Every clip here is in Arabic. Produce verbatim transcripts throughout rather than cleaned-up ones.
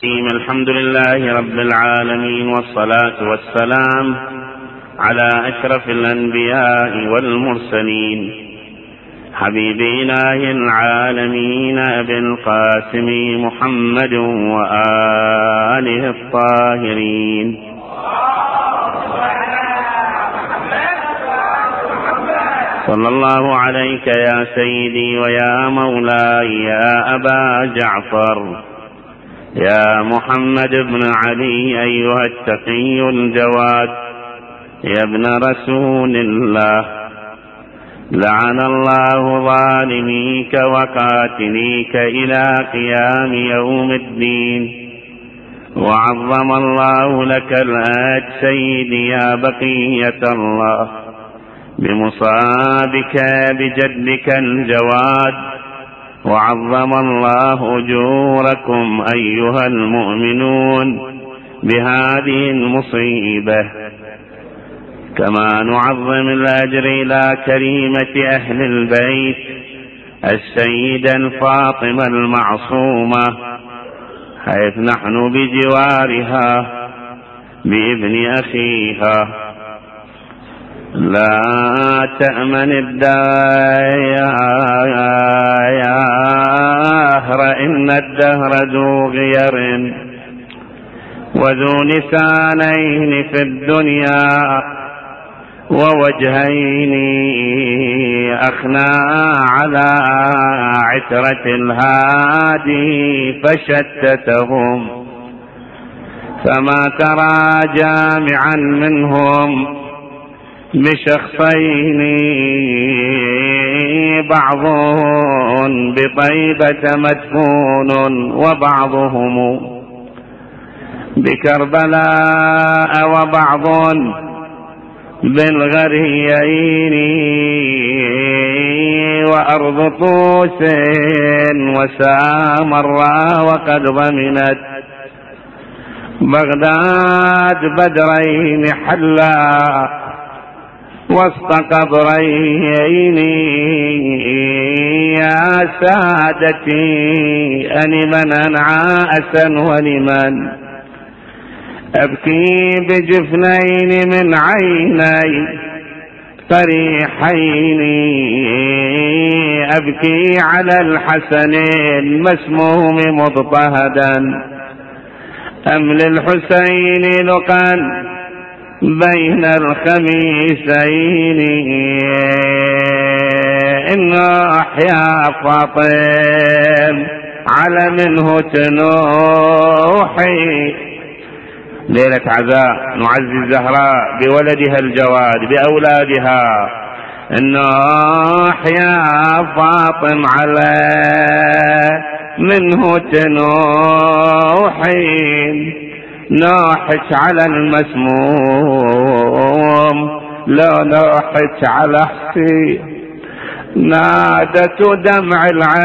الحمد لله رب العالمين، والصلاة والسلام على أشرف الأنبياء والمرسلين، حبيب إله العالمين أبي القاسم محمد وآله الطاهرين. صلى الله عليك يا سيدي ويا مولاي يا أبا جعفر، يا محمد بن علي أيها التقي الجواد، يا ابن رسول الله. لعن الله ظالميك وقاتليك إلى قيام يوم الدين، وعظم الله لك الآج سيدي يا بقية الله بمصابك بجدك الجواد، وعظم الله أجوركم أيها المؤمنون بهذه المصيبة، كما نعظم الأجر إلى كريمة أهل البيت السيدة الفاطمة المعصومة، حيث نحن بجوارها بابن أخيها. لا تأمن الدهر إن الدهر ذو غير، وذو لسانين في الدنيا ووجهين أخنى على عترة الهادي فشتتهم، فما ترى جامعا منهم بشخصين، بعضهم بطيبة مدفون وبعضهم بكربلاء وبعض بالغريين، وأرض طوس وسامرا وقد ضمنت بغداد بدرين حلا وسط قبرين. يا سادتي ألمن أنعاسا ولمن أبكي بجفنين من عيني قريحين، أبكي على الحسن المسموم مضطهدا أم للحسين لقا بين الخميسين. إن أحيا فاطم على منه تنوحي، ليلة عزاء نعزي الزهراء بولدها الجواد بأولادها. إن أحيا فاطم على منه تنوحي، نوحش على المسموم لا نوحش على حسين. نادت دمع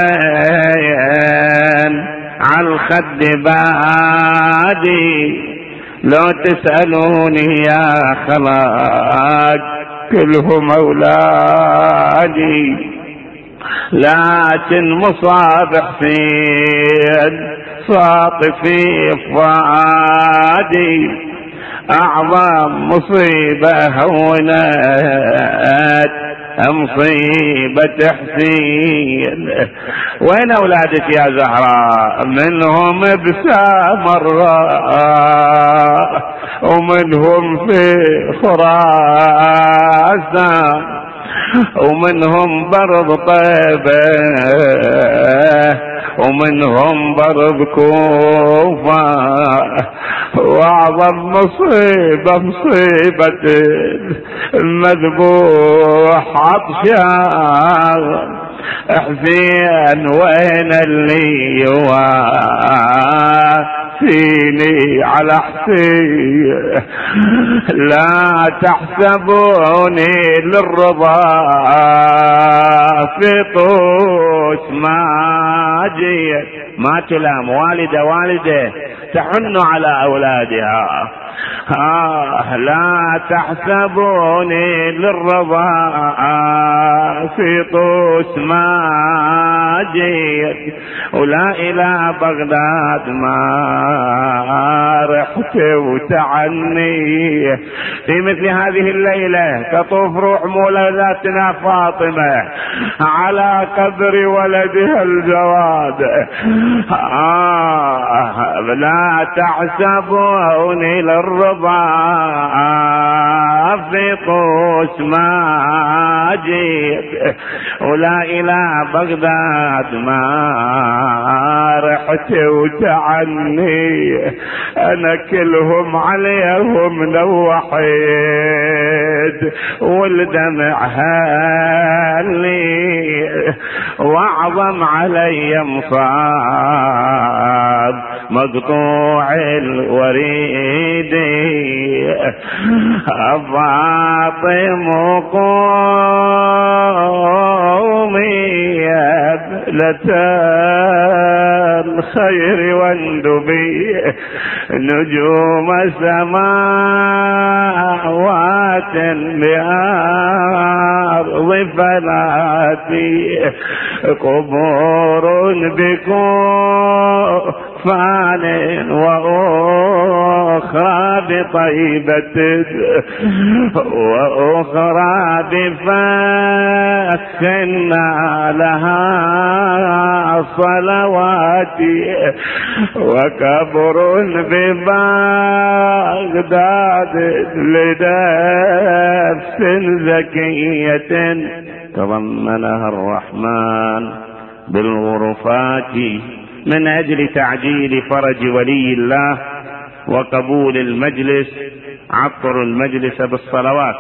العين على الخد بادي، لو تسألوني يا خلاج كلهم أولادي، لكن مصاب حسين صاطفي فؤادي، أعظم مصيبة هونت مصيبة حسين. وين أولادك يا زهراء؟ منهم بسامراء ومنهم في خراسان ومنهم برض طيبة ومنهم برض كوفة، واعظم مصيبة مصيبة المذبوح عطشان حسين. وين اللي يواسيني على حسين؟ لا تحسبوني للرضا في طوس ما جيت، ما تلام والدة والدة تحن على أولادها. آه لا تحسبوني للرضا في طوس ما جيت، ولا إلى بغداد ما رحت وتعني. في مثل هذه الليلة تطوف روح مولداتنا فاطمة على قبر ولدها الجواد. آه لا تحسبوني للرضا في طوس ما جيت، ولا إلى بغداد ما رحت وتعني. أنا كلهم عليهم نوحيد والدمع هالي، واعظم علي مصاب مقطوع الوريد. فاطم قومي يبلة الخير واندبي، نجوم سماوات بأرض فلاتي، قبور بكفان وأخرى بطيبة وأخرى بفكنا لها صلوات، وكبر ببغداد لنفس زكية تضمنها الرحمن بالغرفات، من أجل تعجيل فرج ولي الله وقبول المجلس. عطر المجلس بالصلوات.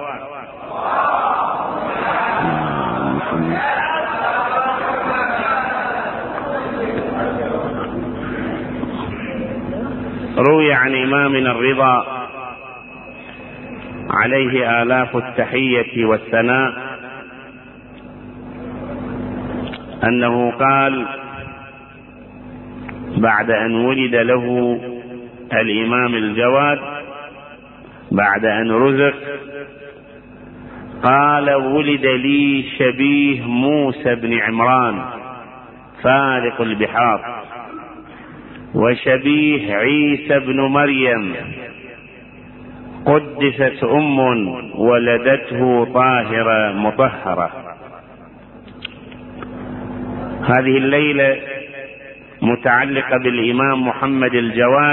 روي عن إمامنا الرضا عليه آلاف التحية والثناء أنه قال بعد أن ولد له الإمام الجواد، بعد أن رزق، قال: ولد لي شبيه موسى بن عمران فارق البحار، وشبيه عيسى بن مريم قدست أم ولدته طاهرة مطهرة. هذه الليلة متعلقة بالإمام محمد الجواد،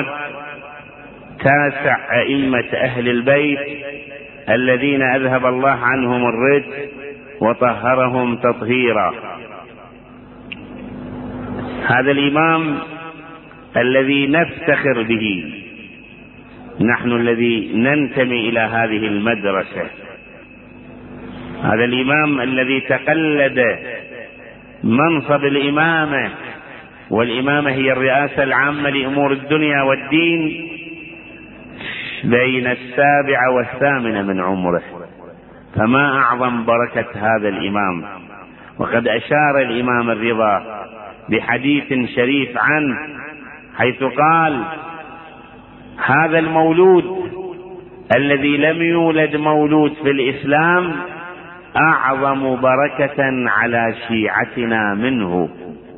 تاسع أئمة أهل البيت الذين أذهب الله عنهم الرجس وطهرهم تطهيرا. هذا الإمام الذي نفتخر به، نحن الذي ننتمي إلى هذه المدرسة، هذا الإمام الذي تقلد منصب الإمامة، والإمامة هي الرئاسة العامة لأمور الدنيا والدين، بين السابعة والثامنة من عمره. فما أعظم بركة هذا الإمام. وقد أشار الإمام الرضا بحديث شريف عنه حيث قال: هذا المولود الذي لم يولد مولود في الإسلام أعظم بركة على شيعتنا منه.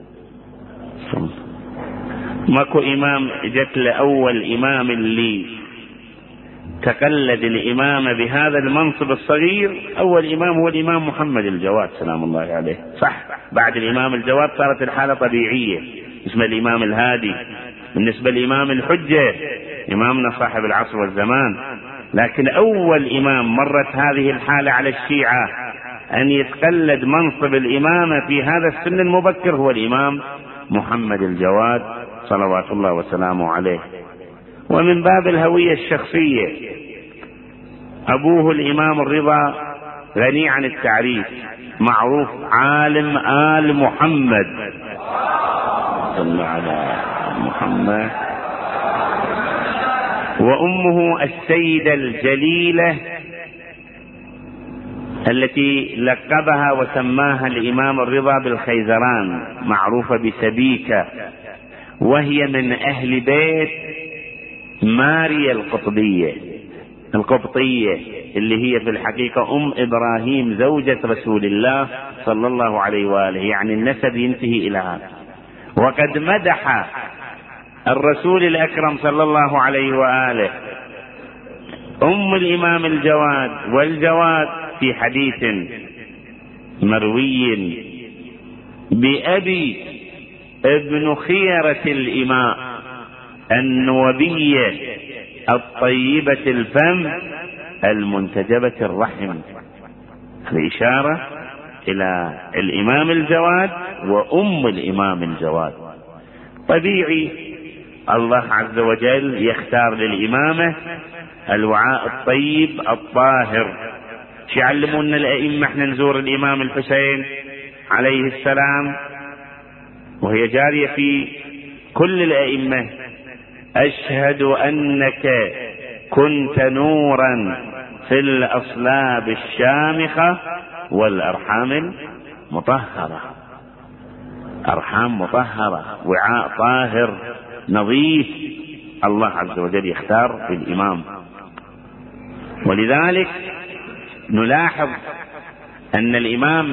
ماكو إمام جت لأول إمام اللي تقلد الإمام بهذا المنصب الصغير. أول إمام هو الإمام محمد الجواد سلام الله عليه. صح، بعد الإمام الجواد صارت الحالة طبيعية، اسمه الإمام الهادي. بالنسبة للإمام الحجة إمامنا صاحب العصر والزمان، لكن أول إمام مرت هذه الحالة على الشيعة أن يتقلد منصب الإمامة في هذا السن المبكر هو الإمام محمد الجواد صلوات الله وسلامه عليه. ومن باب الهوية الشخصية، أبوه الإمام الرضا غني عن التعريف، معروف عالم آل محمد صلى على محمد. وأمه السيدة الجليلة التي لقبها وسماها الإمام الرضا بالخيزران، معروفة بسبيكة، وهي من أهل بيت ماريا القطبية القبطية اللي هي في الحقيقة أم إبراهيم زوجة رسول الله صلى الله عليه وآله، يعني النسب ينتهي إلى هذا. وقد مدح الرسول الأكرم صلى الله عليه وآله، أم الإمام الجواد. والجواد في حديث مروي بأبي ابن خيرة الإماء النوبية الطيبة الفم المنتجبة الرحم، الإشارة إلى الإمام الجواد وأم الإمام الجواد. طبيعي الله عز وجل يختار للإمامة الوعاء الطيب الطاهر. شو يعلمون الأئمة؟ احنا نزور الإمام الحسين عليه السلام وهي جارية في كل الأئمة: أشهد أنك كنت نورا في الأصلاب الشامخة والأرحام المطهرة. أرحام مطهرة، وعاء طاهر نظيف، الله عز وجل يختار في الإمام. ولذلك نلاحظ أن الإمام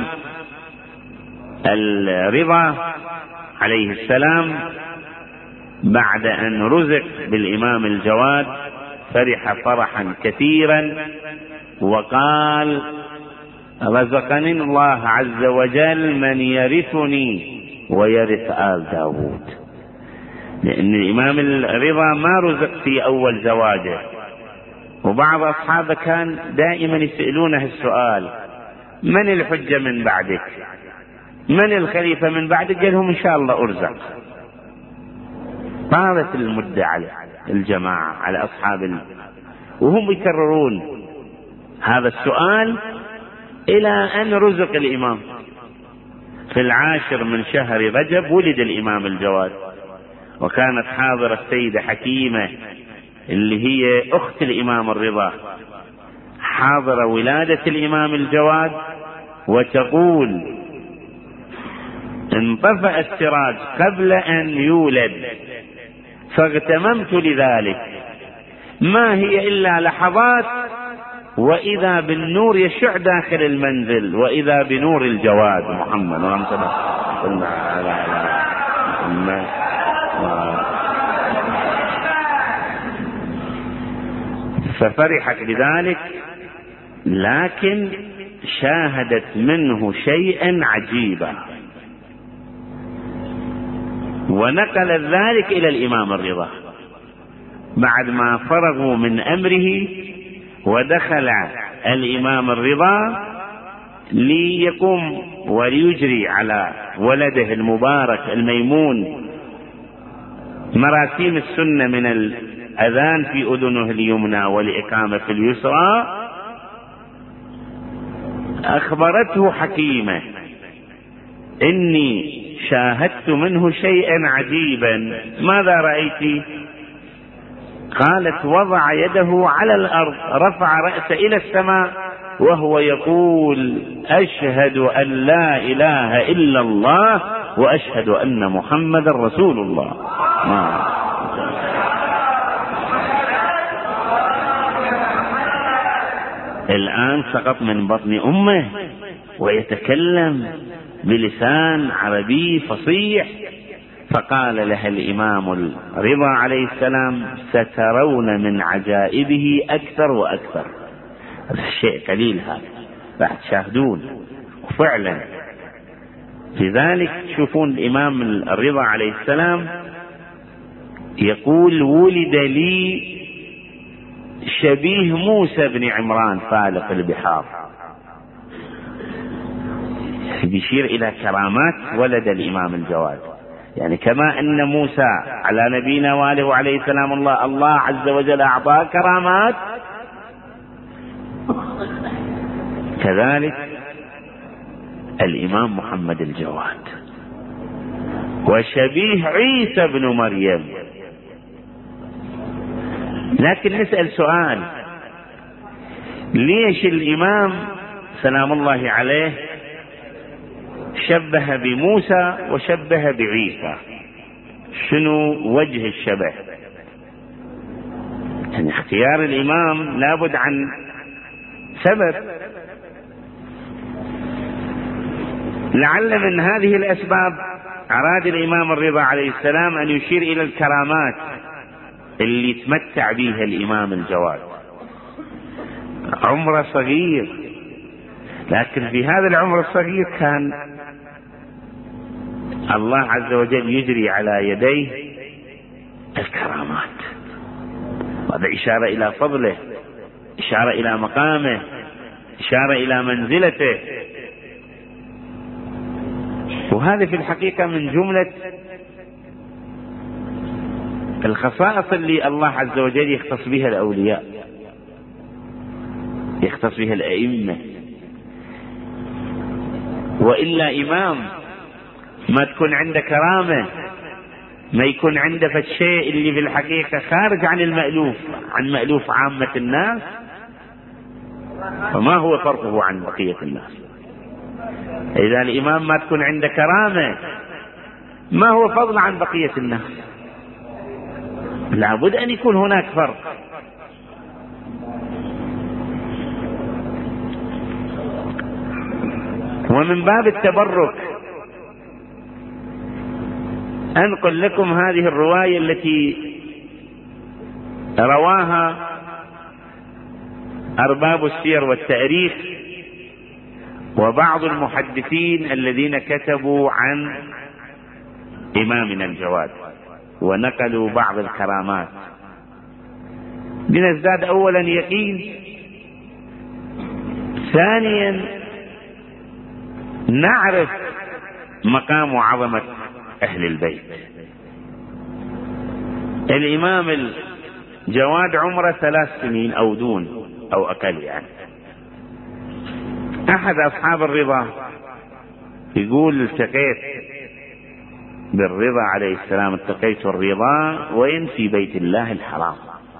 الرضا عليه السلام بعد أن رزق بالإمام الجواد فرح فرحا كثيرا وقال: رزقني الله عز وجل من يرثني ويرث آل داود. لأن الإمام الرضا ما رزق في أول زواجه، وبعض أصحابه كان دائما يسألونه السؤال: من الحجة من بعدك؟ من الخليفة من بعدك؟ قال لهم: إن شاء الله أرزق. طالت المدة على الجماعة، على أصحاب ال... وهم يكررون هذا السؤال إلى أن رزق الإمام. في العاشر من شهر رجب ولد الإمام الجواد، وكانت حاضرة السيدة حكيمة اللي هي أخت الإمام الرضا، حاضرة ولادة الإمام الجواد، وتقول: انطفأ السراج قبل أن يولد فاغتممت لذلك، ما هي إلا لحظات وإذا بالنور يشع داخل المنزل، وإذا بنور الجواد محمد صلى الله عليه وسلم. ففرحت بذلك، لكن شاهدت منه شيئا عجيبا، ونقل ذلك إلى الإمام الرضا بعد ما فرغوا من أمره. ودخل الإمام الرضا ليقوم وليجري على ولده المبارك الميمون مراسيم السنة من الأذان في أذنه اليمنى والإقامة في اليسرى. أخبرته حكيمة: إني شاهدت منه شيئا عجيبا. ماذا رأيت؟ قالت: وضع يده على الأرض، رفع رأسه إلى السماء وهو يقول: أشهد أن لا إله إلا الله وأشهد أن محمد رسول الله. ما. الآن سقط من بطن أمه ويتكلم بلسان عربي فصيح. فقال لها الإمام الرضا عليه السلام: سترون من عجائبه أكثر وأكثر. الشيء قليل هذا، راح تشاهدون. وفعلا في ذلك تشوفون الإمام الرضا عليه السلام يقول: ولد لي شبيه موسى بن عمران فالق البحار. بيشير إلى كرامات ولد الإمام الجواد، يعني كما أن موسى على نبينا وآله عليه السلام الله الله عز وجل أعطاه كرامات، كذلك الإمام محمد الجواد وشبيه عيسى بن مريم. لكن نسأل سؤال: ليش الإمام سلام الله عليه شبه بموسى وشبه بعيسى؟ شنو وجه الشبه؟ يعني اختيار الإمام لابد عن سبب. لعل من هذه الأسباب أراد الإمام الرضا عليه السلام أن يشير إلى الكرامات اللي تمتع بها الإمام الجواد. عمره صغير، لكن في هذا العمر الصغير كان الله عز وجل يجري على يديه الكرامات. هذا إشارة إلى فضله، إشارة إلى مقامه، إشارة إلى منزلته. وهذا في الحقيقة من جملة الخصائص اللي الله عز وجل يختص بها الأولياء، يختص بها الأئمة. وإلا إمام ما تكون عنده كرامة، ما يكون عنده فالشيء اللي في الحقيقة خارج عن المألوف، عن مألوف عامة الناس، فما هو فرقه عن بقية الناس؟ إذا الإمام ما تكون عنده كرامة، ما هو فضل عن بقية الناس؟ لابد أن يكون هناك فرق. ومن باب التبرك أنقل لكم هذه الرواية التي رواها أرباب السير والتاريخ وبعض المحدثين الذين كتبوا عن إمامنا الجواد ونقلوا بعض الكرامات، لنزداد أولا يقين، ثانيا نعرف مقام وعظمة أهل البيت. الإمام الجواد عمره ثلاث سنين أو دون أو أقل يعني. أحد أصحاب الرضا يقول التقيت بالرضا عليه السلام، التقيت الرضا وين؟ في بيت الله الحرام.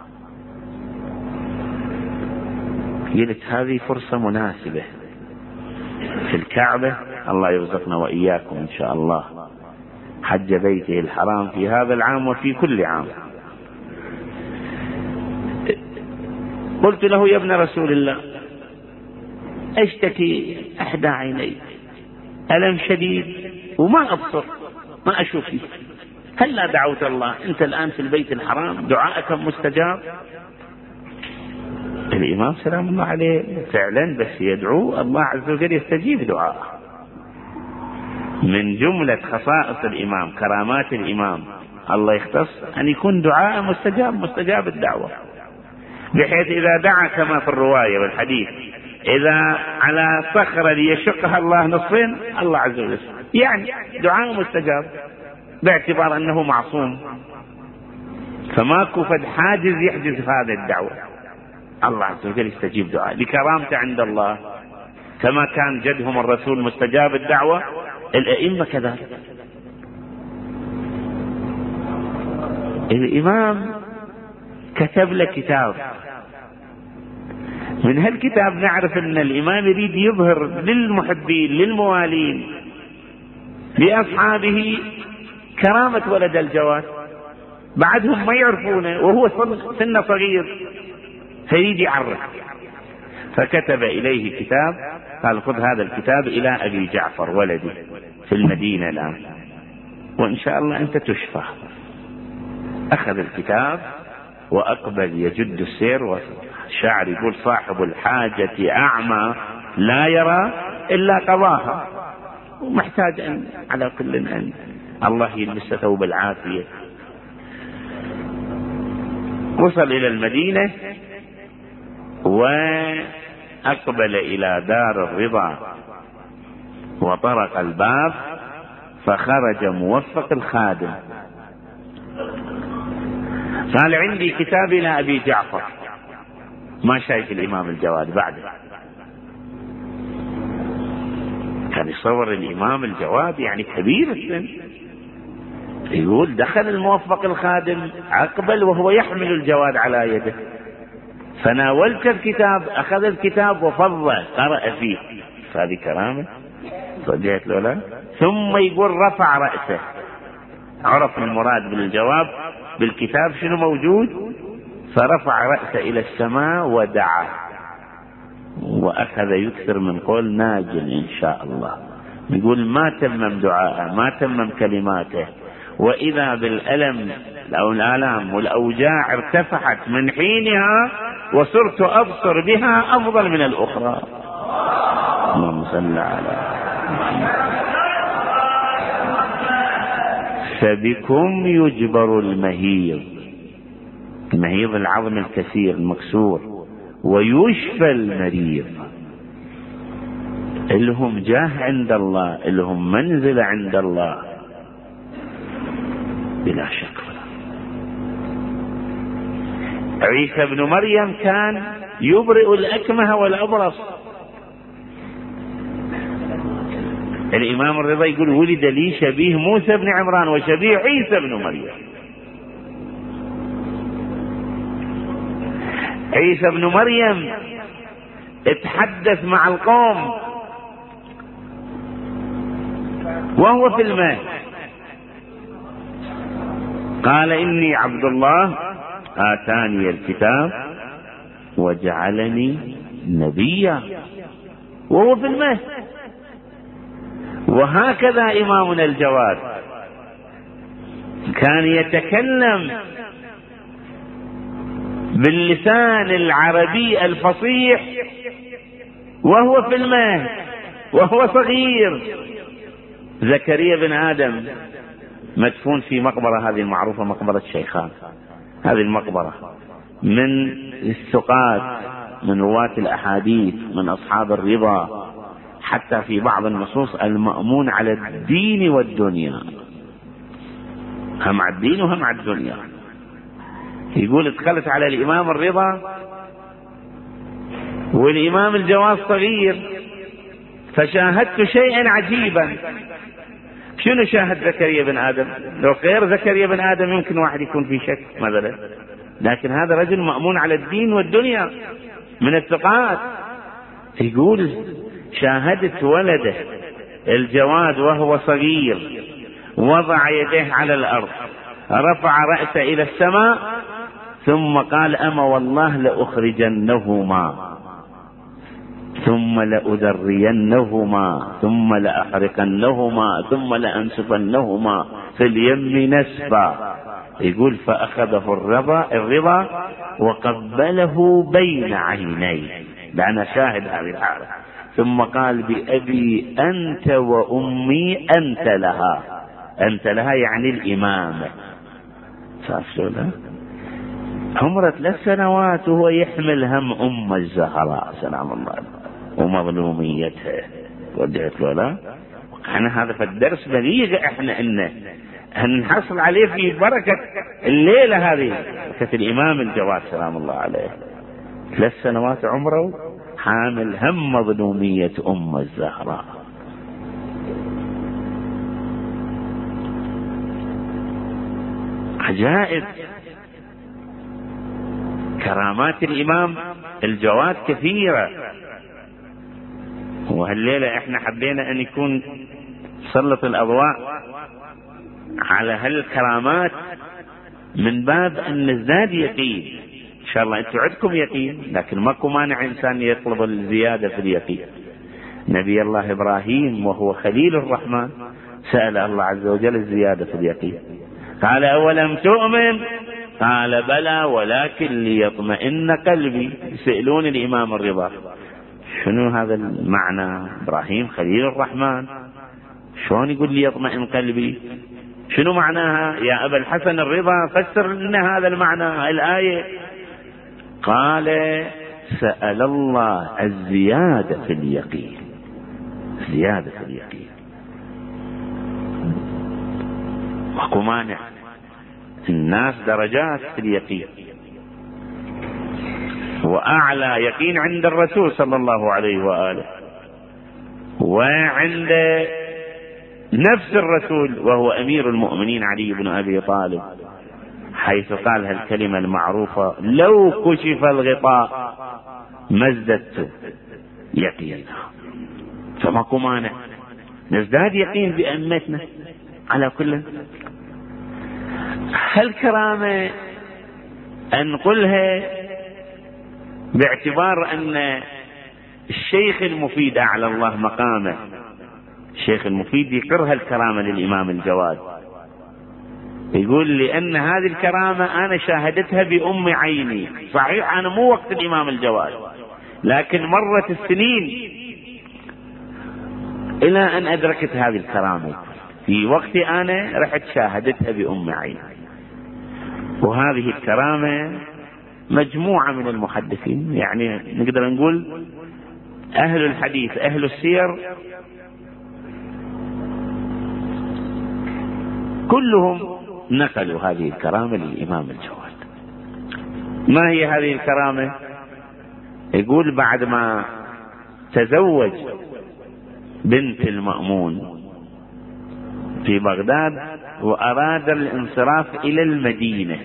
قلت هذه فرصة مناسبة في الكعبة، الله يرزقنا وإياكم إن شاء الله حج بيته الحرام في هذا العام وفي كل عام. قلت له يا ابن رسول الله اشتكي احدى عيني، ألم شديد وما أبصر ما أشوف فيه، هل لا دعوت الله؟ أنت الآن في البيت الحرام دعائك مستجاب. الإمام سلام الله عليه فعلا بس يدعو الله عز وجل يستجيب دعاءه. من جملة خصائص الإمام، كرامات الإمام، الله يختص أن يكون دعاء مستجاب، مستجاب الدعوة، بحيث إذا دعا كما في الرواية والحديث إذا على صخرة ليشقها الله نصفين الله عز وجل، يعني دعاء مستجاب باعتبار أنه معصوم، فماكو فد حاجز يحجز هذه الدعوة. الله عز وجل يستجيب دعاء لكرامته عند الله، كما كان جدهم الرسول مستجاب الدعوة، الأئمة كذلك. الإمام كتب له كتاب، من هالكتاب نعرف أن الإمام يريد يظهر للمحبين للموالين لأصحابه كرامة ولد الجواد، بعدهم ما يعرفونه وهو سنه صغير، فيريد يعرف، فكتب إليه كتاب، قال خذ هذا الكتاب إلى أبي جعفر ولدي في المدينة الآن وإن شاء الله أنت تشفى. أخذ الكتاب وأقبل يجد السير، والشاعر يقول صاحب الحاجة أعمى لا يرى إلا قضاها، ومحتاج أن على كل أن الله يلبس ثوب العافية. وصل إلى المدينة وأقبل إلى دار الرضا وطرق الباب، فخرج موفق الخادم قال عندي كتاب إلى أبي جعفر. ما شايف الإمام الجواد بعده، كان يصور الإمام الجواد يعني كبير السن. يقول دخل الموفق الخادم أقبل وهو يحمل الجواد على يده، فناولت الكتاب، أخذ الكتاب وفضل قرأ فيه، فهذه كرامة صدقت له لا. ثم يقول رفع رأسه، عرف المراد بالجواب بالكتاب شنو موجود، فرفع رأسه إلى السماء ودعا، وأخذ يكثر من قول ناجٍ إن شاء الله، يقول ما تمم دعاءه، ما تمم كلماته، وإذا بالألم أو الآلام والأوجاع ارتفعت من حينها وصرت أبصر بها أفضل من الأخرى. اللهم صل على فبكم يجبر المهيض، المهيض العظم الكثير المكسور، ويشفى المريض. لهم جاه عند الله، لهم منزلة عند الله بلا شك. عيسى بن مريم كان يبرئ الأكمه والأبرص. الإمام الرضا يقول ولد لي شبيه موسى بن عمران وشبيه عيسى بن مريم. عيسى بن مريم اتحدث مع القوم وهو في الماء، قال إني عبد الله آتاني الكتاب وجعلني نبيا وهو في الماء. وهكذا إمامنا الجواد كان يتكلم باللسان العربي الفصيح وهو في الماء وهو صغير. زكريا بن آدم مدفون في مقبرة هذه المعروفة مقبرة الشيخان، هذه المقبرة من الثقات، من رواة الأحاديث، من أصحاب الرضا، حتى في بعض النصوص المأمون على الدين والدنيا، هم على الدين وهم على الدنيا. يقول ادخلت على الإمام الرضا والإمام الجواد صغير فشاهدت شيئا عجيبا. شنو شاهد زكريا بن آدم؟ لو غير زكريا بن آدم يمكن واحد يكون في شك مثلا، لكن هذا رجل مأمون على الدين والدنيا من الثقات. يقول شاهدت ولده الجواد وهو صغير وضع يديه على الأرض، رفع رأسه إلى السماء ثم قال أما والله لأخرجنهما ثم لأذرينهما ثم لأحرقنهما ثم لأنسفنهما في اليم نسفا. يقول فأخذه الرضا الرضا وقبله بين عينيه، لأنا شاهد هذه الحالة، ثم قال بأبي أنت وأمي أنت لها. أنت لها يعني الإمامة. شافتوا عمره ثلاث سنوات وهو يحمل هم أم الزهراء سلام الله ومظلوميتها. وجهت له لا احنا هذا في الدرس بليغ احنا انه هنحصل عليه في بركة الليلة هذه، بركة الإمام الجواد سلام الله عليه. ثلاث سنوات عمره حامل هم مظلومية أم الزهراء. عجائب كرامات الإمام الجواد كثيرة، وهالليلة احنا حبينا ان يكون سلط الأضواء على هالكرامات من باب ان نزداد يقين. ان شاء الله انتم عندكم يقين، لكن ماكو مانع انسان يطلب الزيادة في اليقين. نبي الله إبراهيم وهو خليل الرحمن سأل الله عز وجل الزيادة في اليقين، قال أولم تؤمن؟ قال بلى ولكن ليطمئن قلبي. يسألون الإمام الرضا شنو هذا المعنى؟ إبراهيم خليل الرحمن شلون يقول ليطمئن قلبي؟ شنو معناها يا أبا الحسن الرضا؟ فسر لنا هذا المعنى الآية. قال سأل الله الزيادة في اليقين، زيادة في اليقين. ماكو مانع، الناس درجات في اليقين، وأعلى يقين عند الرسول صلى الله عليه وآله وعند نفس الرسول وهو أمير المؤمنين علي بن أبي طالب، حيث قال هالكلمة المعروفة لو كشف الغطاء ما ازددت يقينا. فماكو مانع نزداد يقين بأمتنا. على كل هالكرامة أنقلها باعتبار أن الشيخ المفيد أعلى الله مقامه الشيخ المفيد يقرها الكرامة للإمام الجواد، يقول لأن هذه الكرامة أنا شاهدتها بأم عيني. صحيح أنا مو وقت الإمام الجواد، لكن مرت السنين إلى أن أدركت هذه الكرامة. في وقتي أنا رحت شاهدتها بأم عيني. وهذه الكرامة مجموعة من المحدثين، يعني نقدر نقول أهل الحديث أهل السير كلهم نقلوا هذه الكرامة للإمام الجواد. ما هي هذه الكرامة؟ يقول بعد ما تزوج بنت المأمون في بغداد وأراد الانصراف إلى المدينة،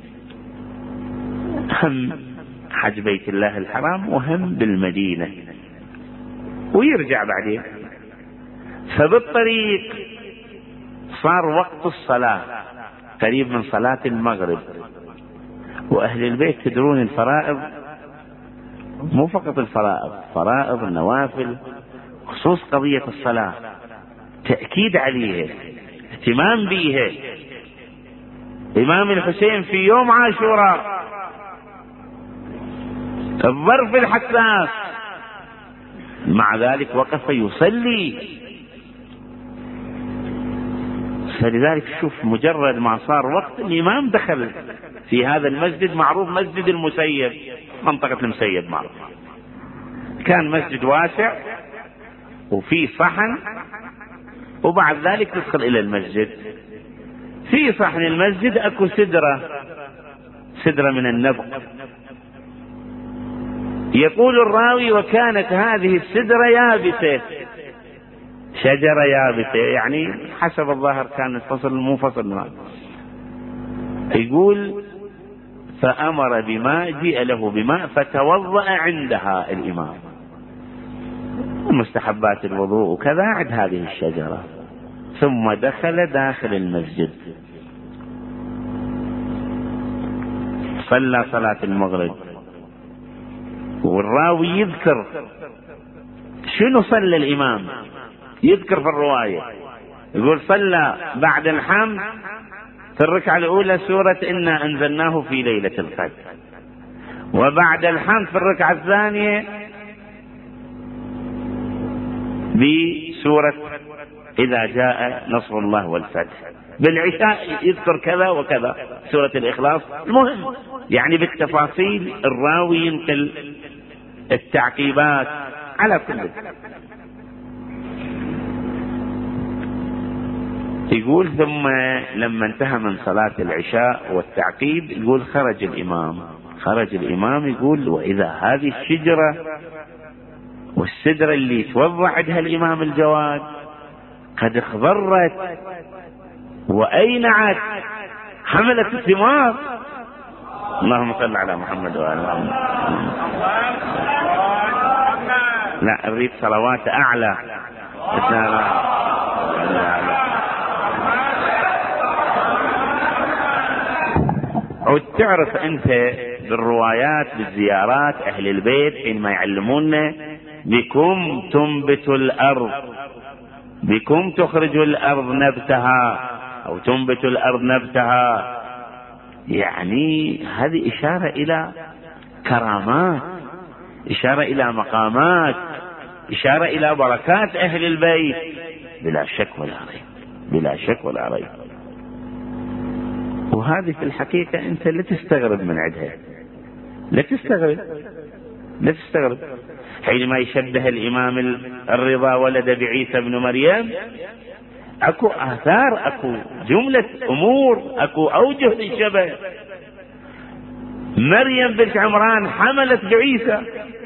هم حج بيت الله الحرام وهم بالمدينة ويرجع بعدين. فبالطريق صار وقت الصلاة قريب من صلاة المغرب، وأهل البيت تدرون الفرائض مو فقط الفرائض، فرائض النوافل، خصوص قضية الصلاة تأكيد عليها، اهتمام بيها. إمام الحسين في يوم عاشوراء الظرف الحساس، مع ذلك وقف يصلي. فلذلك شوف مجرد ما صار وقت الإمام دخل في هذا المسجد، معروف مسجد المسيب، منطقة المسيب معروف، كان مسجد واسع وفي صحن، وبعد ذلك تدخل إلى المسجد. في صحن المسجد أكو سدرة، سدرة من النبق. يقول الراوي وكانت هذه السدرة يابسة، شجرة يابسة، يعني حسب الظاهر كان الفصل مو فصل ماء. يقول فأمر بماء، جيء له بماء فتوضأ عندها الإمام، مستحبات الوضوء وكذا عند هذه الشجرة، ثم دخل داخل المسجد صلى صلاة المغرب. والراوي يذكر شنو صلى الإمام، يذكر في الرواية، يقول صلى بعد الحمد في الركعة الأولى سورة إنا أنزلناه في ليلة القدر، وبعد الحمد في الركعة الثانية بسورة إذا جاء نصر الله والفتح. بالعشاء يذكر كذا وكذا، سورة الإخلاص. المهم يعني بالتفاصيل الراوي ينقل التعقيبات على كل. يقول ثم لما انتهى من صلاة العشاء والتعقيب، يقول خرج الإمام خرج الإمام يقول وإذا هذه الشجرة والسدرة اللي توضع عندها الإمام الجواد قد اخضرت وأينعت، حملت الثمار. اللهم صل على محمد وآل محمد. لا أريد صلوات أعلى. وتعرف أنت بالروايات بالزيارات أهل البيت حينما يعلمونا بكم تنبت الأرض، بكم تخرج الأرض نبتها أو تنبت الأرض نبتها، يعني هذه إشارة إلى كرامات، إشارة إلى مقامات، إشارة إلى بركات أهل البيت، بلا شك ولا ريب، بلا شك ولا ريب. وهذه في الحقيقة أنت لا تستغرب من عندها، لا تستغرب لا تستغرب حينما يشبه الإمام الرضا ولد بعيسى بن مريم، أكو آثار، أكو جملة أمور، أكو أوجه للشبه. مريم بنت عمران حملت بعيسى،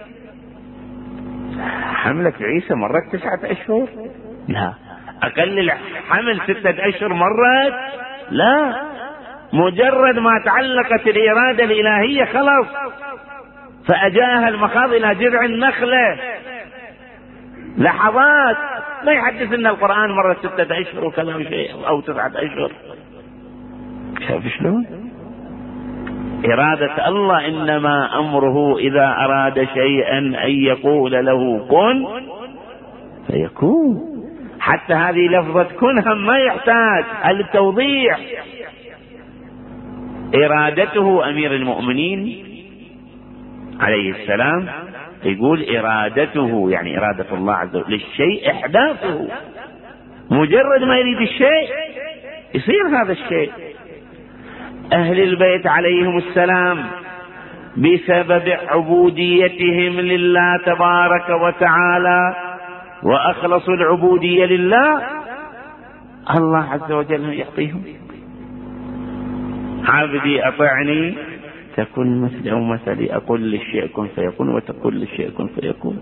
حملت بعيسى مرت تسعة أشهر؟ لا. أقل الحمل ستة أشهر مرت؟ لا. مجرد ما تعلقت الإرادة الإلهية خلاص، فأجاها المخاض إلى جذع النخلة، لحظات. ما يحدث أن القرآن مرة ستة أشهر وكلام شيء أو تسعة أشهر. شايف شلون؟ إرادة الله إنما أمره إذا أراد شيئا أن يقول له كن فيكون. حتى هذه لفظة كنها ما يحتاج التوضيح. إرادته أمير المؤمنين عليه السلام، يقول إرادته يعني إرادة الله عز وجل للشيء إحداثه، مجرد ما يريد الشيء يصير هذا الشيء. أهل البيت عليهم السلام بسبب عبوديتهم لله تبارك وتعالى وأخلصوا العبودية لله، الله عز وجل يعطيهم. عبدي أطعني تكن مثلي أو مثلي، أقول للشيء كن فيكون وتقول للشيء كن فيكون.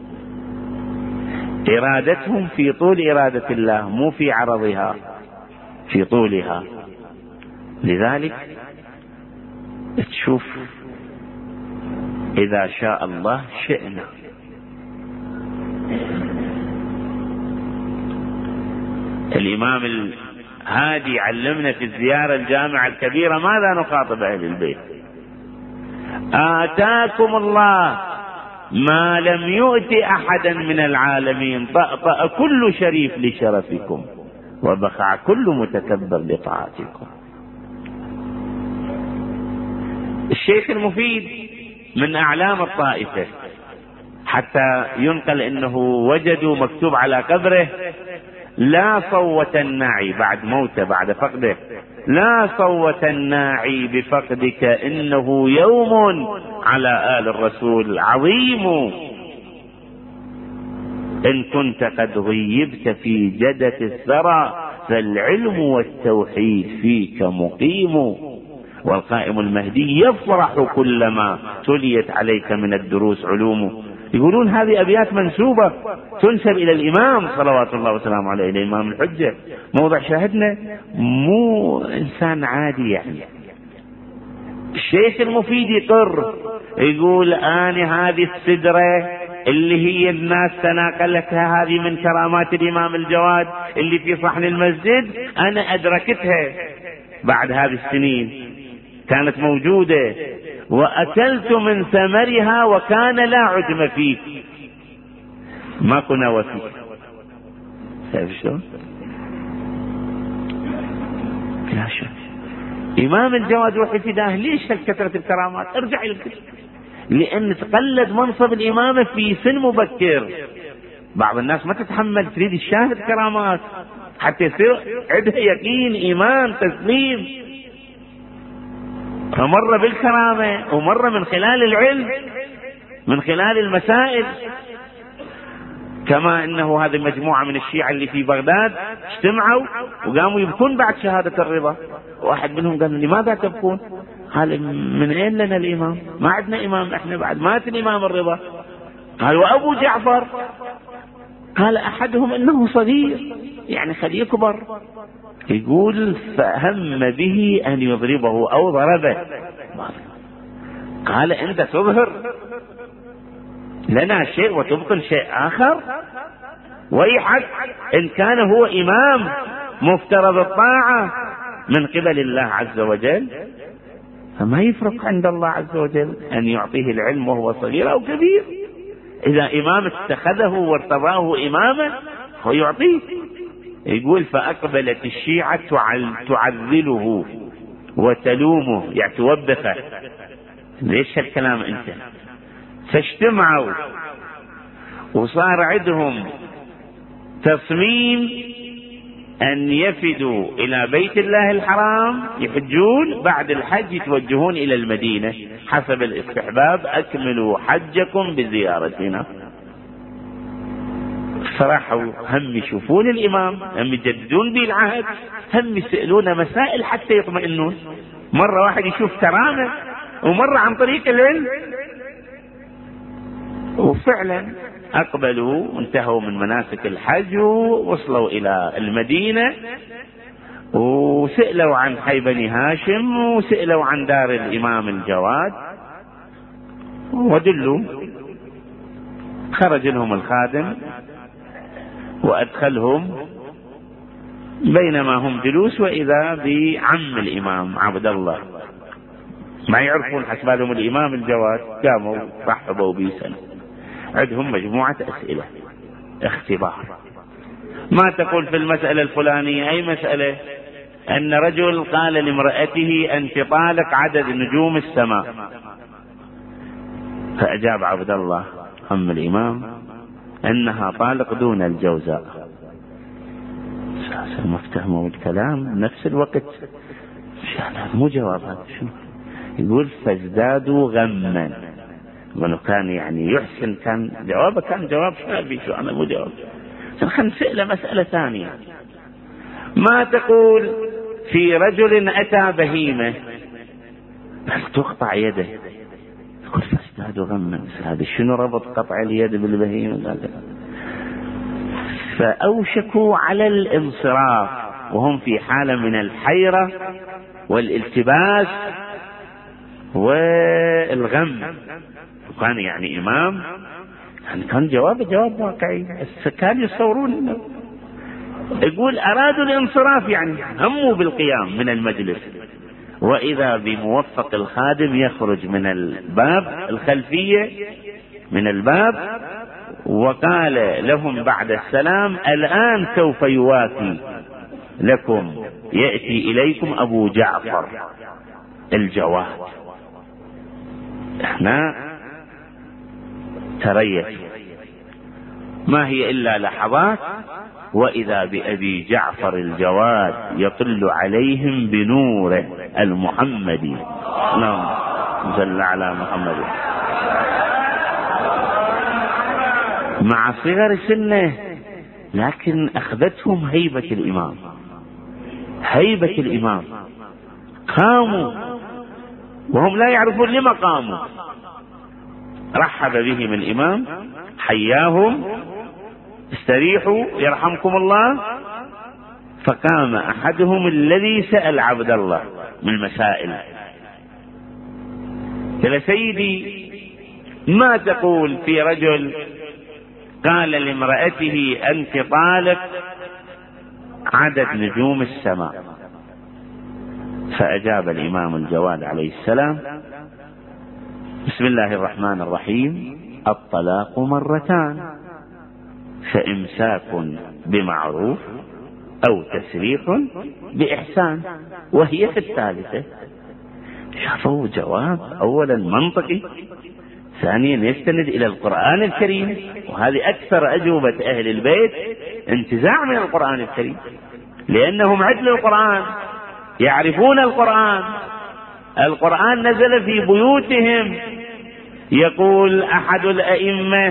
إرادتهم في طول إرادة الله، مو في عرضها، في طولها. لذلك تشوف إذا شاء الله شئنا. الإمام الهادي علمنا في الزيارة الجامعة الكبيرة ماذا نخاطب أهل البيت: آتاكم الله ما لم يؤت أحدا من العالمين، طأطأ كل شريف لشرفكم وبخع كل متكبر لطاعتكم. الشيخ المفيد من أعلام الطائفة، حتى ينقل أنه وجدوا مكتوب على قبره: لا صوت الناعي بعد موته بعد فقده، لا صوت الناعي بفقدك إنه يوم على آل الرسول عظيم، إن كنت قد غيبت في جدة الثرى فالعلم والتوحيد فيك مقيم، والقائم المهدي يفرح كلما تليت عليك من الدروس علوم. يقولون هذه أبيات منسوبة تنسب إلى الإمام صلوات الله وسلامه عليه، إلى الإمام الحجة. موضع شاهدنا مو إنسان عادي يعني. الشيخ المفيد يقر يقول: أنا هذه السدرة اللي هي الناس تناقلتها، هذه من كرامات الإمام الجواد اللي في صحن المسجد، أنا أدركتها بعد هذه السنين، كانت موجودة وأكلت من ثمرها وكان لا عدم فيه، ما كنا وفي. شايف شلون؟ لا شك إمام الجواد روحي فداه. ليش كثرة الكرامات؟ ارجع إلى الكتب. لأن تقلد منصب الإمامة في سن مبكر. بعض الناس ما تتحمل، تريد الشاهد كرامات حتى يصير عندها يقين إيمان تسليم، فمر بالكرامة ومر من خلال العلم، من خلال المسائل. كما انه هذه مجموعة من الشيعة اللي في بغداد اجتمعوا وقاموا يبكون بعد شهادة الرضا. واحد منهم قال: لماذا تبكون؟ قال: من اين لنا الامام؟ ما عندنا امام احنا بعد، مات الامام الرضا. قال: وابو جعفر؟ قال احدهم انه صغير يعني خليه يكبر. يقول: فهم به ان يضربه او ضربه. قال: انت تظهر لنا شيء وتبطل شيء اخر، ويحك ان كان هو امام مفترض الطاعة من قبل الله عز وجل، فما يفرق عند الله عز وجل ان يعطيه العلم وهو صغير او كبير. اذا امام اتخذه وارتضاه اماما هو يعطيه. يقول: فأقبلت الشيعة تعذله وتلومه، يعني توبخه. ليش هالكلام انت؟ فاجتمعوا وصار عندهم تصميم أن يفدوا إلى بيت الله الحرام، يحجون، بعد الحج يتوجهون إلى المدينة حسب الاستحباب: أكملوا حجكم بزيارتنا. فرحوا هم يشوفون الإمام، هم يجددون به العهد، هم يسألون مسائل حتى يطمئنون. مرة واحد يشوف كرامة ومرة عن طريق العلم. وفعلا أقبلوا وانتهوا من مناسك الحج ووصلوا إلى المدينة، وسألوا عن حي بني هاشم وسألوا عن دار الإمام الجواد ودلوا. خرج لهم الخادم وأدخلهم، بينما هم جلوس وإذا بعم الإمام عبد الله، ما يعرفون حسبالهم الإمام الجواد. قاموا رحبوا به سنة، عندهم مجموعة أسئلة اختبار. ما تقول في المسألة الفلانية؟ أي مسألة؟ أن رجل قال لامرأته أنت طالق عدد نجوم السماء، فأجاب عبد الله أم الإمام أنها طالق دون الجوزاء. ما افتهموا الكلام نفس الوقت، مو جواب هذا. شو يقول؟ فازدادوا غما. ولو كان يعني يحسن كان جوابه كان جواب شافي، شو أنا مو جواب. خلينا نسأل مسألة ثانية. ما تقول في رجل أتى بهيمة تقطع يده؟ يقول فازدادوا غما. هذا شنو ربط قطع اليد بالبهيمة؟ فأوشكوا على الانصراف وهم في حالة من الحيرة والالتباس والغم. كان يعني إمام، يعني كان جواب جواب واقعي، كانوا يصورون. يقول أرادوا الانصراف، يعني هموا بالقيام من المجلس، وإذا بموفق الخادم يخرج من الباب الخلفية من الباب وقال لهم بعد السلام الآن سوف يوافي لكم، يأتي إليكم أبو جعفر الجواد. احنا تريث ما هي إلا لحظات، وإذا بأبي جعفر الجواد يطل عليهم بنوره المحمدي. اللهم صل على محمد. مع صغر سنه لكن أخذتهم هيبة الإمام، هيبة الإمام. قاموا وهم لا يعرفون لما قاموا. رحب بهم الإمام، حياهم، استريحوا يرحمكم الله. فقام أحدهم الذي سأل عبد الله من المسائل، قال سيدي ما تقول في رجل قال لامرأته أنت طالق عدد نجوم السماء؟ فأجاب الإمام الجواد عليه السلام بسم الله الرحمن الرحيم الطلاق مرتان، فإمساك بمعروف أو تسريح بإحسان، وهي في الثالثة. شافوا جواب أولا منطقي، ثانيا يستند إلى القرآن الكريم، وهذه أكثر أجوبة أهل البيت انتزاع من القرآن الكريم، لأنهم عدل القرآن، يعرفون القرآن. القرآن نزل في بيوتهم. يقول أحد الأئمة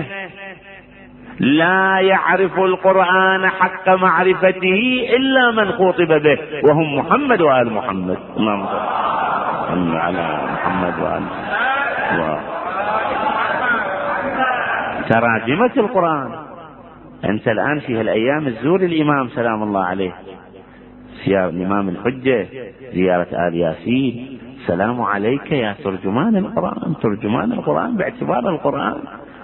لا يعرف القرآن حق معرفته إلا من خاطب به، وهم محمد وآل محمد. اللهم صل على محمد وآل محمد. تراجمة القرآن. أنت الآن في هالأيام الزور الإمام سلام الله عليه، زيارة الإمام الحجة، زيارة آل ياسين، سلام عليك يا ترجمان القرآن، ترجمان القرآن باعتبار القرآن.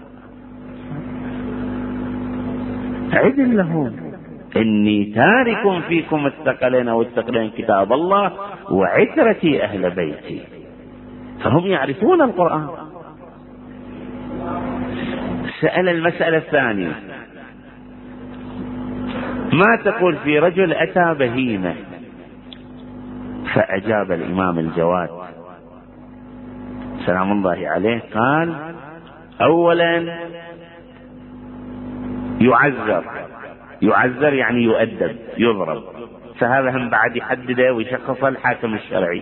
عدل لهم إني تارك فيكم الثقلين والثقلين كتاب الله وعترتي أهل بيتي. فهم يعرفون القرآن. سأل المسألة الثانية ما تقول في رجل أتى بهيمة؟ فأجاب الإمام الجواد سلام الله عليه قال أولا يعذر، يعذر يعني يؤدب يضرب، فهذا هم بعد يحدده ويشخص الحاكم الشرعي.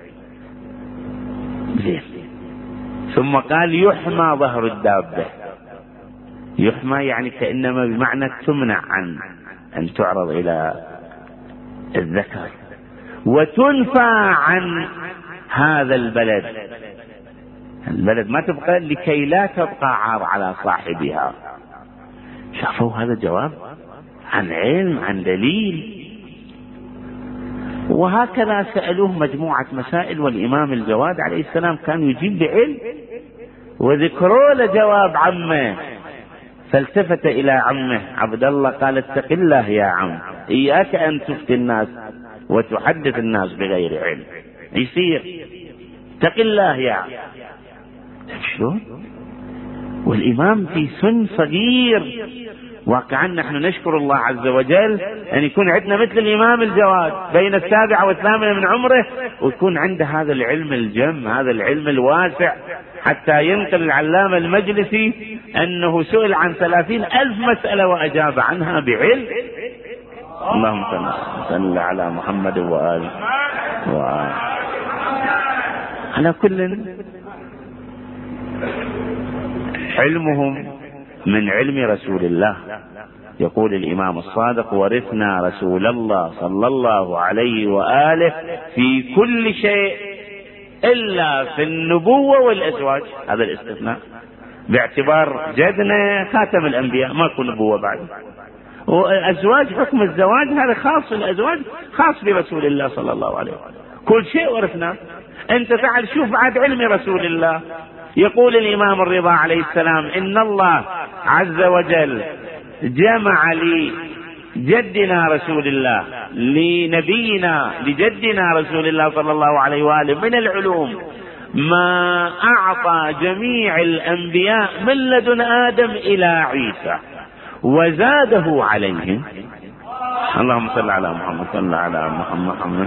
زين. ثم قال يحمى ظهر الدابة. يحمى يعني كأنما بمعنى تمنع عن أن تعرض إلى الذكر، وتنفى عن هذا البلد، البلد ما تبقى لكي لا تبقى عار على صاحبها. شافوا هذا جواب عن علم عن دليل. وهكذا سألوه مجموعة مسائل، والإمام الجواد عليه السلام كان يجيب بعلم، وذكروا له جواب عمه، فالتفت إلى عمه عبد الله قال اتق الله يا عم، إياك أن تفتي الناس وتحدث الناس بغير علم، يصير اتق الله يا عم. شلون والإمام في سن صغير. واقعا نحن نشكر الله عز وجل أن يكون عندنا مثل الإمام الجواد بين السابعة والثامنة من عمره، ويكون عنده هذا العلم الجم، هذا العلم الواسع، حتى ينقل العلامة المجلسي أنه سئل عن ثلاثين ألف مسألة وأجاب عنها بعلم. اللهم صل على محمد وآله وآله. على كل علمهم من علم رسول الله. يقول الإمام الصادق: ورثنا رسول الله صلى الله عليه وآله في كل شيء إلا في النبوة والأزواج. هذا الاستثناء باعتبار جدنا خاتم الأنبياء، ما يكون نبوة بعد. والأزواج حكم الزواج هذا خاص، الأزواج خاص برسول الله صلى الله عليه وآله. كل شيء ورثنا. أنت تعال شوف بعد علم رسول الله. يقول الإمام الرضا عليه السلام: إن الله عز وجل جمع لجدنا رسول الله لنبينا لجدنا رسول الله صلى الله عليه وآله من العلوم ما أعطى جميع الأنبياء من لدن آدم إلى عيسى، وزاده عليهم. اللهم صل على محمد صل على محمد.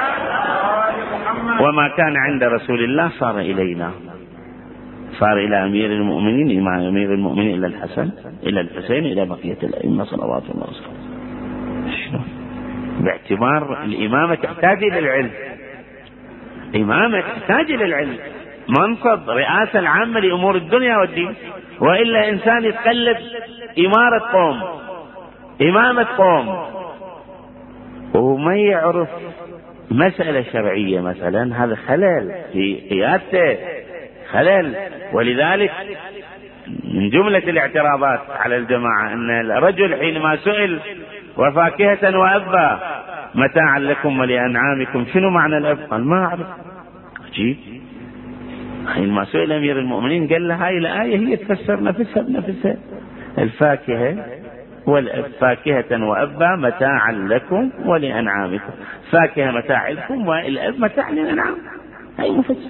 وما كان عند رسول الله صار إلينا، صار إلى أمير المؤمنين، إمام أمير المؤمنين إلى الحسن إلى الحسين إلى بقية الأئمة صلوات الله وسلامه. باعتبار الإمامة تحتاج إلى العلم، إمامة تحتاج إلى العلم. منصب رئاسة العامة لأمور الدنيا والدين، وإلا إنسان يتقلب إمارة قوم إمامة قوم وما يعرف مسألة شرعية مثلا، هذا خلل في قيادته، خلل. ولذلك من جملة الاعتراضات على الجماعة أن الرجل حينما سئل: وفاكهة وأبا متاعا لكم ولأنعامكم، شنو معنى الأب؟ قال: ما أعرف. عجيب. حينما سئل أمير المؤمنين قال له: هاي الآية هي تفسر نفسها بنفسها، الفاكهة والأب، فاكهة وأبا متاعا لكم ولأنعامكم، فاكهة متاع لكم والأب متاع للأنعام. هاي مفسر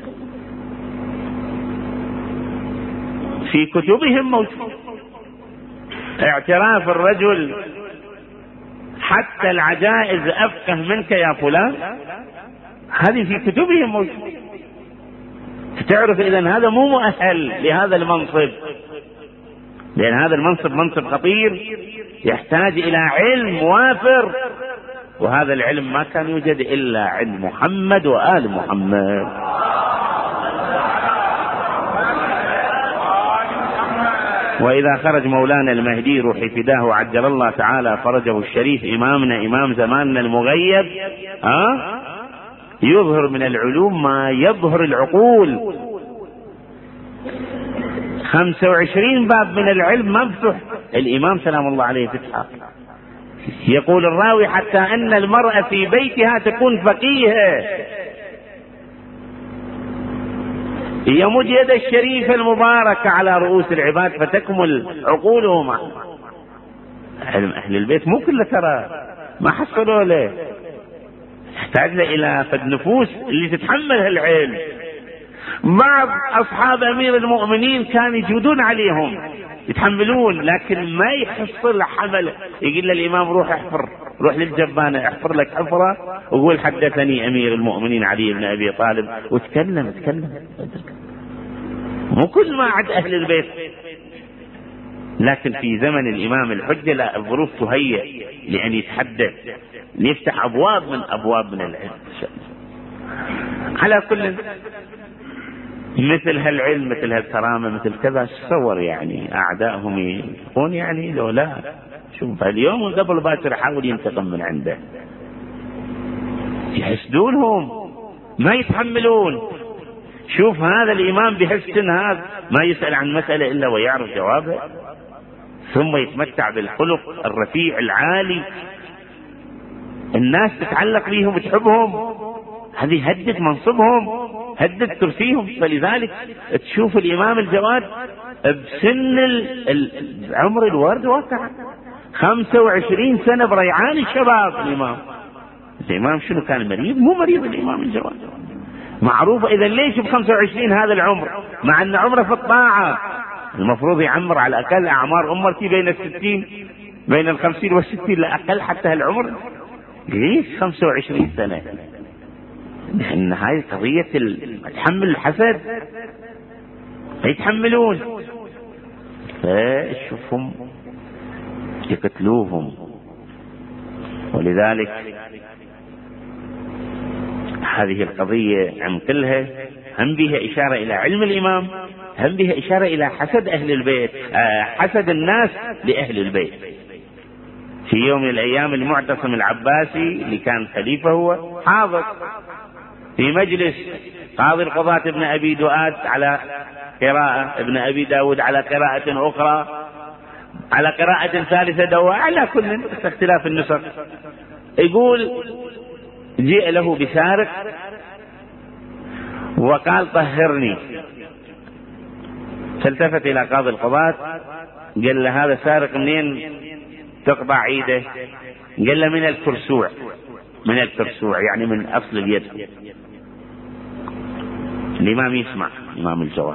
في كتبهم موجود. اعتراف الرجل: حتى العجائز أفقه منك يا فلان، هذه في كتبهم موجود. تعرف إذن هذا مو مؤهل لهذا المنصب، لأن هذا المنصب منصب خطير يحتاج إلى علم وافر، وهذا العلم ما كان يوجد إلا علم محمد وآل محمد. وإذا خرج مولانا المهدي روحي فداه عجل الله تعالى فرجه الشريف، إمامنا إمام زماننا المغيب، ها يظهر من العلوم ما يظهر العقول. خمسة وعشرين باب من العلم مفتوح، الإمام سلام الله عليه فتحه. يقول الراوي: حتى أن المرأة في بيتها تكون فقيهة، يمد يد الشريف المبارك على رؤوس العباد فتكمل عقولهم. أهل البيت مو كله ترى ما حصلوا له، يحتاج إلى فد نفوس اللي تتحمل هالعلم. بعض أصحاب أمير المؤمنين كانوا يجودون عليهم يتحملون، لكن ما يحصل حمل. يقول للإمام: روح احفر، روح للجبانة احفر لك حفرة وقول حدثني أمير المؤمنين علي بن أبي طالب، وتكلم تكلم. مو كل ما عد أهل البيت، لكن في زمن الإمام الحجة لا، الظروف تهيئ لأن يتحدث، ليفتح أبواب من أبواب من العلم. على كل مثل هالعلم، مثل هالكرامة، مثل كذا، تصور يعني أعدائهم يكون يعني لو لا شوف اليوم وقبل باكر حاول ينتقم من عنده، يحسدونهم ما يتحملون. شوف هذا الإمام بحسن هذا ما يسأل عن مسألة إلا ويعرف جوابه، ثم يتمتع بالخلق الرفيع العالي، الناس تتعلق بهم وتحبهم، هذه هدت منصبهم، هدت كرسيهم. فلذلك تشوف الإمام الجواد بسن عمر الورد واقع خمسة وعشرين سنة بريعان الشباب. الإمام الإمام شنو كان مريض؟ مو مريض الإمام الجواد، معروف. إذا ليش بخمسة وعشرين هذا العمر مع أن عمره في الطاعة المفروض يعمر على الأقل أعمار أمتي بين الستين بين الخمسين والستين لا أقل حتى هالعمر. ليش خمسة وعشرين سنة؟ لأن هاي قضية تحمل الحسد يتحملون، فشوفهم يقتلوهم. ولذلك هذه القضية عن كلها هم بها إشارة إلى علم الإمام، هم بها إشارة إلى حسد أهل البيت، حسد الناس لأهل البيت. في يوم من الأيام المعتصم العباسي اللي كان خليفة هو حاضر في مجلس قاضي القضاة ابن أبي دؤاد على قراءة، ابن أبي داود على قراءة أخرى، على قراءة ثالثة دواء، على كل اختلاف النسخ. يقول جاء له بسارق وقال طهرني، فالتفت إلى قاضي القضاة قال له هذا سارق منين تقطع عيده؟ قال له من الكرسوع، من الكرسوع يعني من أصل اليد. الإمام يسمع، إمام الجواد.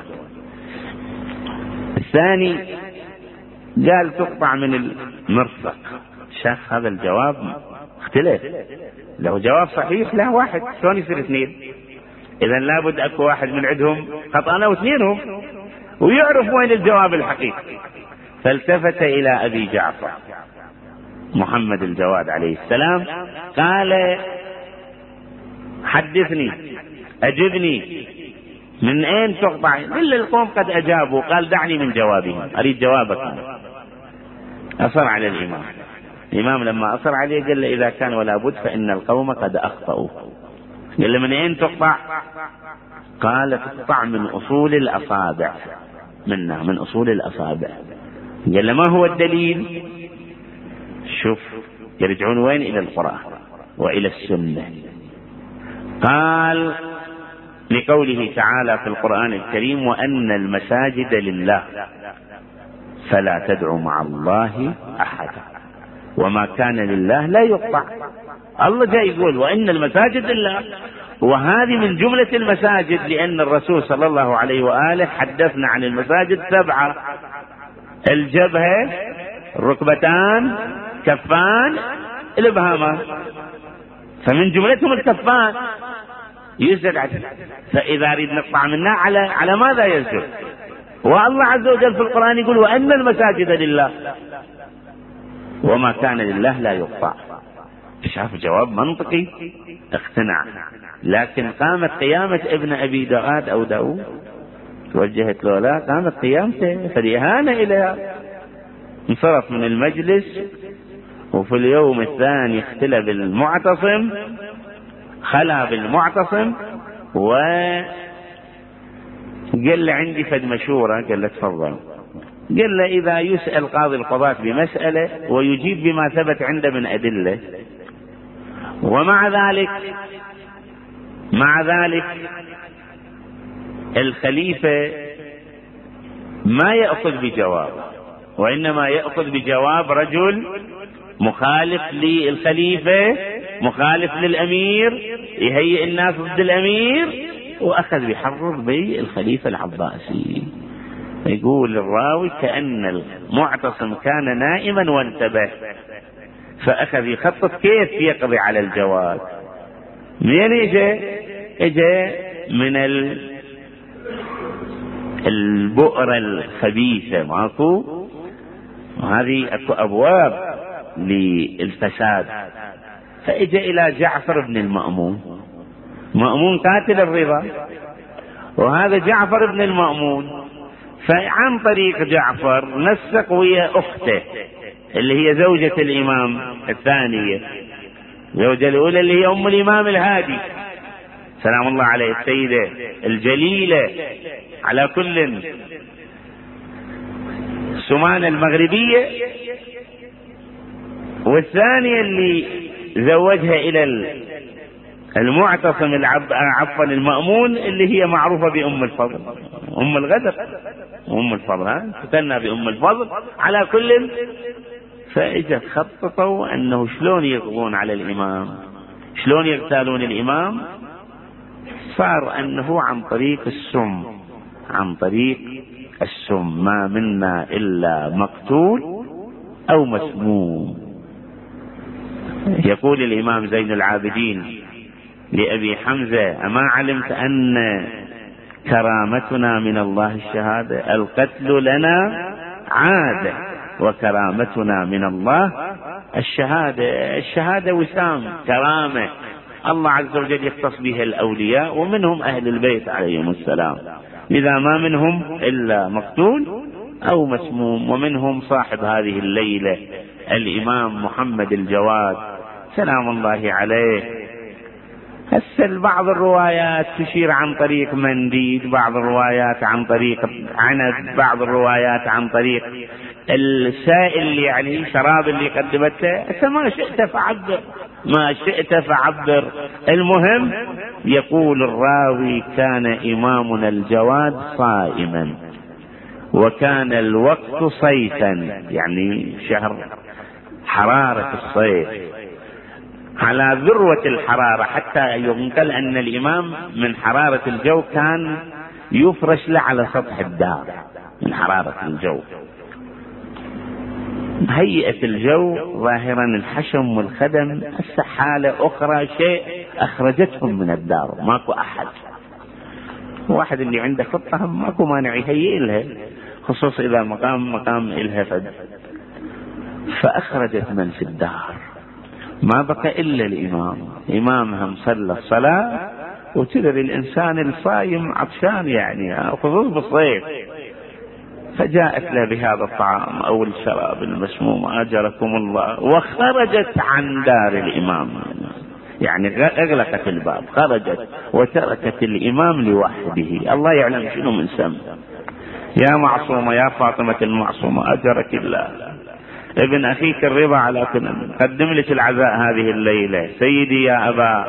الثاني قال تقطع من المرفق. شاف هذا الجواب اختلف، لو جواب صحيح لا واحد شلون يصير اثنين؟ إذا لابد أكو واحد من عندهم خطأنا واثنينهم ويعرف وين الجواب الحقيقي. فالتفت إلى أبي جعفر محمد الجواد عليه السلام قال حدثني أجبني من أين تقطع؟ كل القوم قد أجابوا. قال دعني من جوابهم، أريد جوابك. أصر على الإمام. الإمام لما أصر عليه قال له إذا كان ولا بد فإن القوم قد أخطأوا. قال له من أين تقطع؟ قال تقطع من أصول الأصابع، منا من أصول الأصابع. قال له ما هو الدليل؟ شوف يرجعون وين؟ إلى القرآن وإلى السنة. قال لقوله تعالى في القرآن الكريم وأن المساجد لله فلا تدعوا مع الله أحدا وما كان لله لا يقطع. الله جاي يقول وأن المساجد لله، وهذه من جملة المساجد، لأن الرسول صلى الله عليه وآله حدثنا عن المساجد سبعة: الجبهة، الركبتان، كفان، الإبهامان، فمن جملتهم الكفان يسجد عليه. فإذا أريد نقطع منها على على ماذا يسجد؟ والله عز وجل في القرآن يقول وأن المساجد لله وما كان لله لا يقطع. شاف جواب منطقي اقتنع. لكن قامت قيامة ابن أبي دؤاد أو داود، توجهت له لا، قامت قيامته فالإهانة إليها. انصرف من المجلس. وفي اليوم الثاني اختلى بالمعتصم، خلا بالمعتصم وقال له عندي فد مشورة. قال له تفضل. قال له إذا يسأل قاضي القضاة بمسألة ويجيب بما ثبت عنده من أدلة، ومع ذلك مع ذلك الخليفة ما يأخذ بجواب، وإنما يأخذ بجواب رجل مخالف للخليفة، مخالف للأمير، يهيئ الناس ضد الأمير، وأخذ بحرر بالخليفة العباسي. يقول الراوي كأن المعتصم كان نائما وانتبه، فأخذ يخطط كيف يقضي على الجواد. منين اجى؟ اجى من البؤرة الخبيثة، ماكو هذه اكو ابواب للفساد. فاجى الى جعفر بن المأمون، مأمون قاتل الرضا، وهذا جعفر بن المأمون. فعن طريق جعفر نسق ويا اخته اللي هي زوجة الامام الثانية، زوجة الاولى اللي هي ام الامام الهادي سلام الله عليه، السيدة الجليلة على كل سمانة المغربية، والثانية اللي زوجها الى المعتصم عفوا المأمون اللي هي معروفة بأم الفضل، أم الغدر، أم الفضل، ها فتنا بأم الفضل. على كل فإجت خططوا أنه شلون يقضون على الإمام، شلون يغتالون الإمام. صار أنه عن طريق السم، عن طريق السم ما منا إلا مقتول أو مسموم. يقول الإمام زين العابدين لأبي حمزة: أما علمت أن كرامتنا من الله الشهادة؟ القتل لنا عادة وكرامتنا من الله الشهادة. الشهادة وسام، كرامة الله عز وجل يختص بها الأولياء، ومنهم أهل البيت عليهم السلام، إذا ما منهم إلا مقتول أو مسموم. ومنهم صاحب هذه الليلة الإمام محمد الجواد سلام الله عليه. هسه بعض الروايات تشير عن طريق منديل، بعض الروايات عن طريق عنب، بعض الروايات عن طريق السائل يعني شراب اللي قدمته. هسه ما شئت فعبر، ما شئت فعبر. المهم يقول الراوي: كان إمامنا الجواد صائما، وكان الوقت صيفا، يعني شهر حرارة الصيف، على ذروة الحرارة، حتى ينقل أن الإمام من حرارة الجو كان يفرش له على سطح الدار من حرارة الجو. هيئة الجو ظاهرا الحشم والخدم. هسه حالة أخرى شيء أخرجتهم من الدار، ماكو أحد. واحد اللي عنده خطة ماكو مانع يهيئ لها، خصوصا إذا مقام مقام إلها فد. فأخرجت من في الدار، ما بقى إلا الإمام. إمامهم صلى الصلاة، وتدري الإنسان الصايم عطشان يعني، خصوصا بالصيف. فجاءت له بهذا الطعام أو الشراب المسموم أجركم الله، وخرجت عن دار الإمام، يعني أغلقت الباب، خرجت وتركت الإمام لوحده. الله يعلم شنو من سم. يا معصومة، يا فاطمة المعصومة، أجرك الله، ابن أخيك الرضا على كل، قدم لك العزاء هذه الليلة. سيدي يا أبا،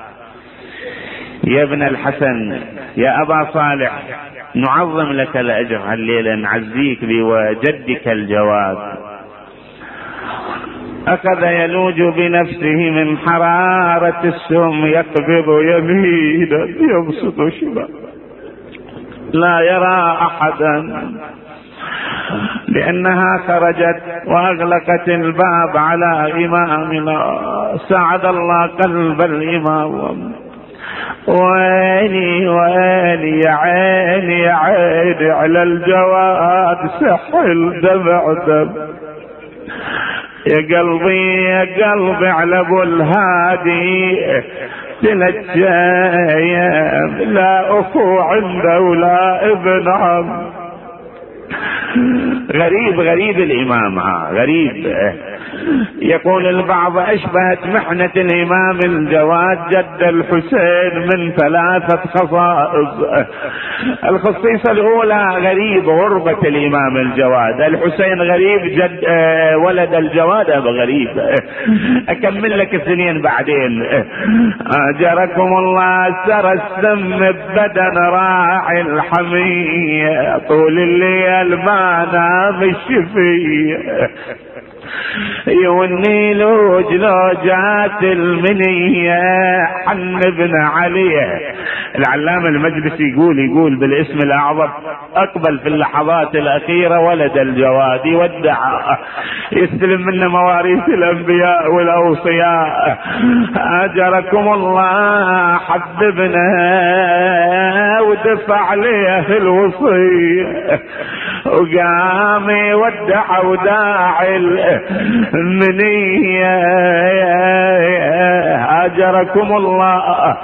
يا ابن الحسن، يا أبا صالح، نعظم لك الأجر هالليلة، نعزيك بوجدك الجواد. أخذ يلوج بنفسه من حرارة السم، يقبض يمينا يبسط شمالا، لا يرى أحدا، لأنها خرجت وأغلقت الباب على إمامنا. سعد الله قلب الإمام. ويلي ويلي يا عيني يا عيني على الجواد، سحل دمع دم. يا قلبي يا قلبي على ابو الهادي، ثلاث ايام لا اخو عنده ولا ابن عم. غريب غريب الامام، ها غريب. يقول البعض: أشبهت محنة الإمام الجواد جد الحسين من ثلاثة خصائص. الخصيصة الأولى غريب غربة الإمام الجواد. الحسين غريب، جد ولد الجواد أبو غريب. أكمل لك اثنين بعدين. أجركم الله، سر السم بدن راعي الحمية، طول الليل ما نام الشفية، يوني لوج لوجات المنية، حن ابن علي. العلامة المجلسي يقول يقول بالاسم الأعظم: أقبل في اللحظات الأخيرة ولد الجواد، يودع يستلم منا مواريث الأنبياء والأوصياء. أجركم الله، حببنا ودفع عليه الوصية، وقام يودع وداعي المنية. أجركم الله.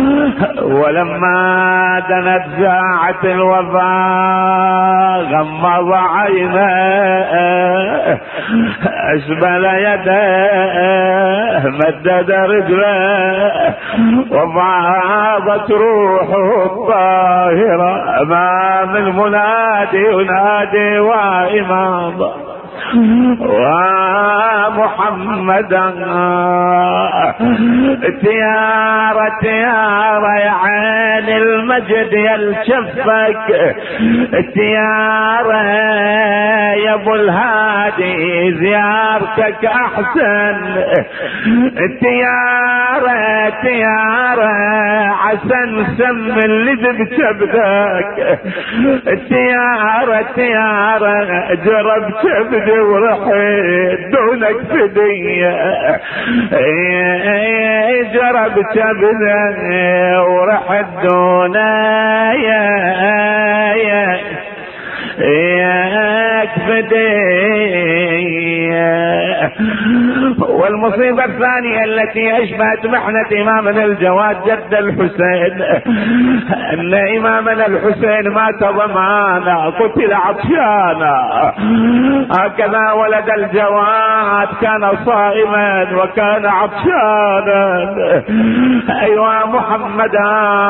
ولما دنت ساعة الوفاة غمض عينه، أسبل يده، مدد رجله، وفاضت روحه الطاهرة أمام المنادي ينادي وإمام. ومحمدا تيارة تيارة يا عين المجد يا الشفك تيارة يا ابو الهادي زيارتك احسن تيارة تيارة عسن سم اللي بكبدك تيارة تيارة جرب كبدي ورحيت دونك فدية جرب كبدي ورحت دونك ياك فدية. والمصيبة الثانية التي أشبهت محنة إمامنا الجواد جد الحسين أن إمامنا الحسين مات ظمانا قتل عطشانا. هكذا ولد الجواد كان صائما وكان عطشانا. أيها محمدا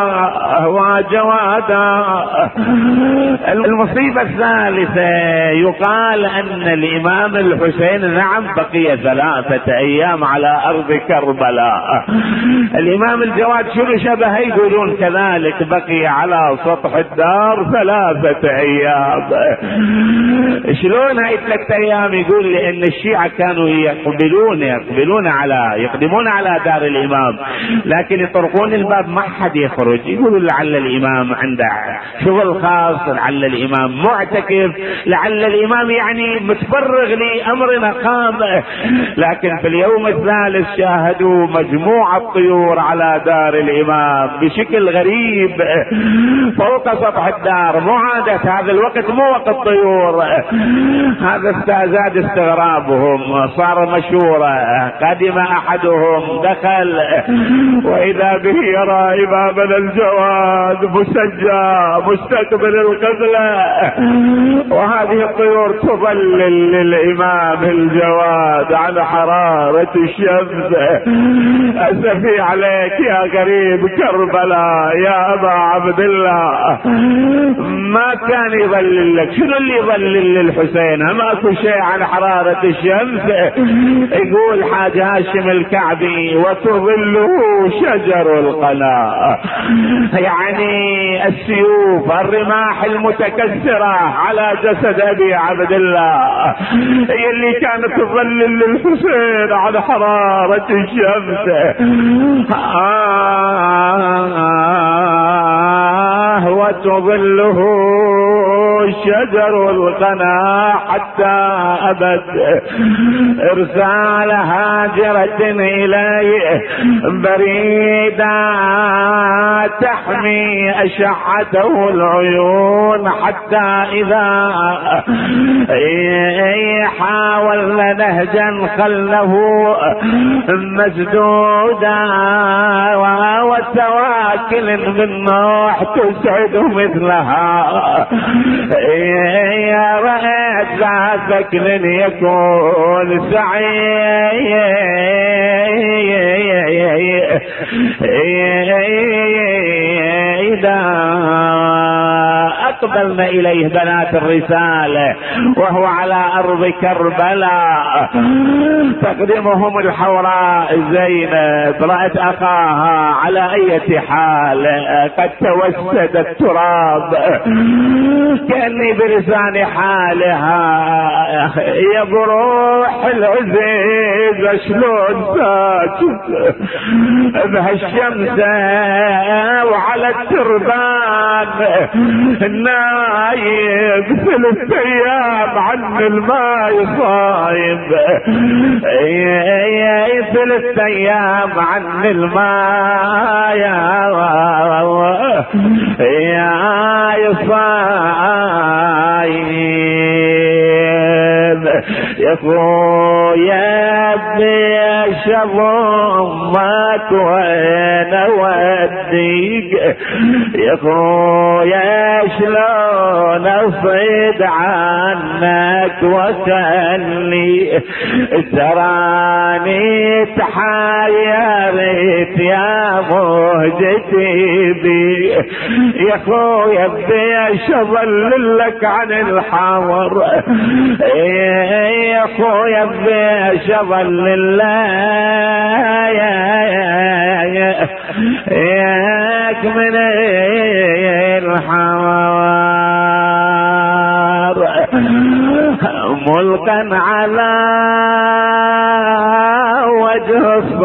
وجوادا. المصيبة الثالثة يقال أن الإمام الحسين نعم بقي ثلاثة أيام على أرض كربلاء. الإمام الجواد شنو شبه يقولون كذلك بقي على سطح الدار ثلاثة أيام. شلون هاي ثلاثة أيام؟ يقول لأن الشيعة كانوا يقبلون يقبلون على يقدمون على دار الإمام لكن يطرقون الباب ما حد يخرج. يقولوا لعل الإمام عنده شغل خاص، لعل الإمام معتكف، لعل الإمام يعني متفرغ لأمر قام. لكن في اليوم الثالث شاهدوا مجموعة طيور على دار الإمام بشكل غريب فوق سطح الدار. مو عادة هذا الوقت، مو وقت طيور. هذا استزاد استغرابهم، صار مشورة. قدم أحدهم دخل وإذا به يرى إمامنا الجواد مسجى مستقبل القبلة وهذه الطيور تظلل للإمام الجواد على حرارة الشمس. أسفي عليك يا غريب كربلاء يا أبا عبد الله، ما كان يظلل لك. شنو اللي يظلل للحسين؟ ما أكو شيء عن حرارة الشمس. يقول حاج هاشم الكعبي وتظله شجر القناة، يعني السيوف الرماح المتكسرة على جسد أبي عبد الله هي اللي كانت تظلل للحسين على حرارة الشمس. آه وتظله شجر القنا حتى أبد. إرسال هاجرة إليه بريدة تحمي أشعته العيون حتى إذا حاولنا نهجا خله مسدودا وتواكل من نوح تسعد مثلها. يا رأيت ذا سكن يكون سعيدا. أقبلنا إليه بنات الرسالة وهو على أرض كربلاء. تقدمهم الحوراء زينب رأت أخاها على أي حال قد توسد التراب كأني بلسان حالها يا بروح العزيز شلون ساكت بهالشمس وعلى التربان نايم ثلاث ايام عن الماء صايم. ثلاث ايام عن الماء يا صايم. يا خويا ابني شظمك وين وديك يا خويا شلون افيد عنك وخلي تراني تحيرت يا مهجتي بي يا خويا بديش اظل لك عن الحور يا خويا بديش اظل لك ياك من الحور ملقا على وجه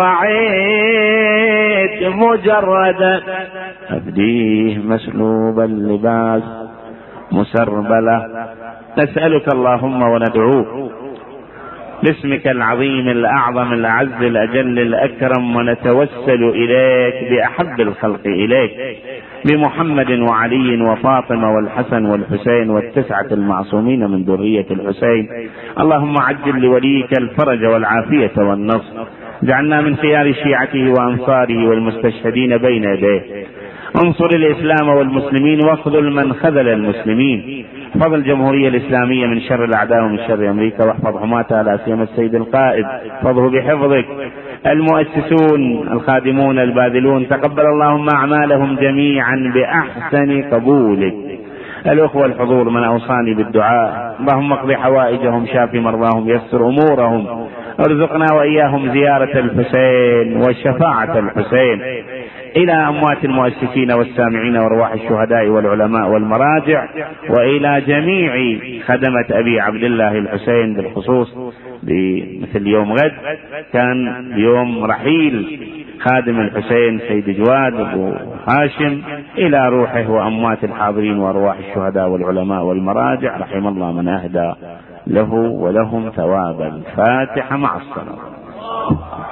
الصعيد مجردا أبديه مسلوب اللباس مسربلة. نسألك اللهم وندعوك باسمك العظيم الأعظم الأعز الأجل الأكرم، ونتوسل إليك بأحب الخلق إليك بمحمد وعلي وفاطمة والحسن والحسين والتسعة المعصومين من ذرية الحسين. اللهم عجل لوليك الفرج والعافية والنصر، جعلنا من خيار شيعته وأنصاره والمستشهدين بين يديه. انصر الإسلام والمسلمين واخذل من خذل المسلمين. احفظ الجمهورية الإسلامية من شر الأعداء ومن شر أمريكا، واحفظ حماتها لا سيما السيد القائد، احفظه بحفظك. المؤسسون الخادمون الباذلون تقبل اللهم أعمالهم جميعا بأحسن قبولك. الأخوة الحضور من أوصاني بالدعاء، اللهم اقضي حوائجهم، شاف مرضاهم، يسر أمورهم، ارزقنا وإياهم زيارة الحسين والشفاعة الحسين. إلى أموات المؤسسين والسامعين وارواح الشهداء والعلماء والمراجع، وإلى جميع خدمة أبي عبد الله الحسين بالخصوص بمثل يوم غد كان يوم رحيل خادم الحسين سيد جواد أبو هاشم، إلى روحه وأموات الحاضرين وارواح الشهداء والعلماء والمراجع، رحم الله من أهدى له ولهم ثوابا. الفاتحة مع الصلاة.